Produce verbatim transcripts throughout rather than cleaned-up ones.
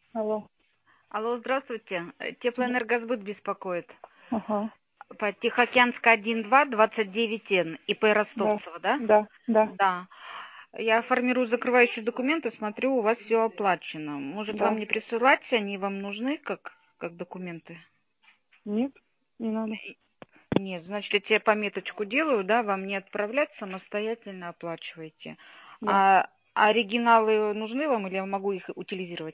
Алло. Алло, здравствуйте. Э, Теплоэнергосбыт беспокоит. Ага. По Тихоокеанска один два двадцать девять Н, ИП Да. Ростовцева, да? Да. Да. Да. Я формирую закрывающие документы, смотрю, у вас все оплачено. Может, вам Да. не присылать, они вам нужны как, как документы? Нет, не надо. Нет, значит, я тебе пометочку делаю, да, вам не отправлять, самостоятельно оплачиваете. Да. А оригиналы нужны вам или я могу их утилизировать?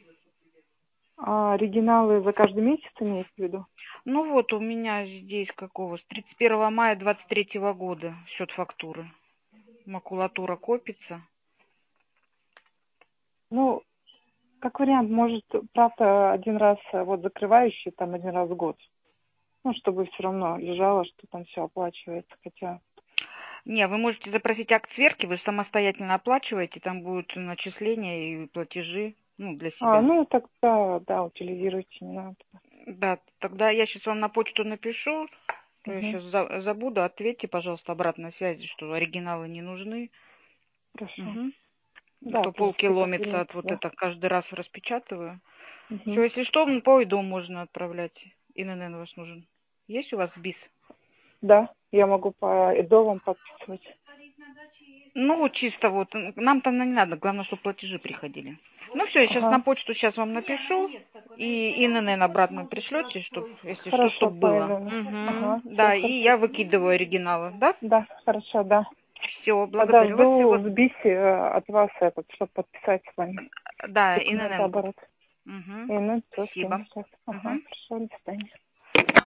А оригиналы вы каждый месяц имеете в виду? Ну вот, у меня здесь какого, с тридцать первого мая двадцать третьего года счет фактуры. Макулатура копится. Ну, как вариант, может, правда, один раз э, вот закрывающий, там один раз в год. Ну, чтобы все равно лежало, что там все оплачивается, хотя... Не, вы можете запросить акт сверки, вы самостоятельно оплачиваете, там будут начисления и платежи, ну, для А, себя. ну, тогда, да, утилизируйте, не надо. Да, тогда я сейчас вам на почту напишу, то я Угу. сейчас забуду, ответьте, пожалуйста, обратной связи, что оригиналы не нужны. Хорошо. Угу. А Да, то просто каждый полкилометра месяц, от вот да. это каждый раз распечатываю. Все, Угу. если что, по и дом можно отправлять. ИНН у вас нужен. Есть у вас БИС? Да, я могу по ЭДО подписывать. Ну, вот чисто вот, м, нам там не надо, главное, чтобы платежи приходили. Ну все, я сейчас на Ага. почту сейчас вам напишу, и ИНН обратно пришлете, чтобы, если что, Хорошо, чтобы было. поняла. Ага, Угу, все да, и хорошо. я выкидываю оригиналы, да? Да, хорошо, да. Все, благодарю вас Подожду всего. в БИСе э, от вас этот, чтобы подписать с вами Да, документы ИНН-ку. оборот. Угу. И ну, все, скину Спасибо. сейчас. Ага, Угу. хорошо, до свидания.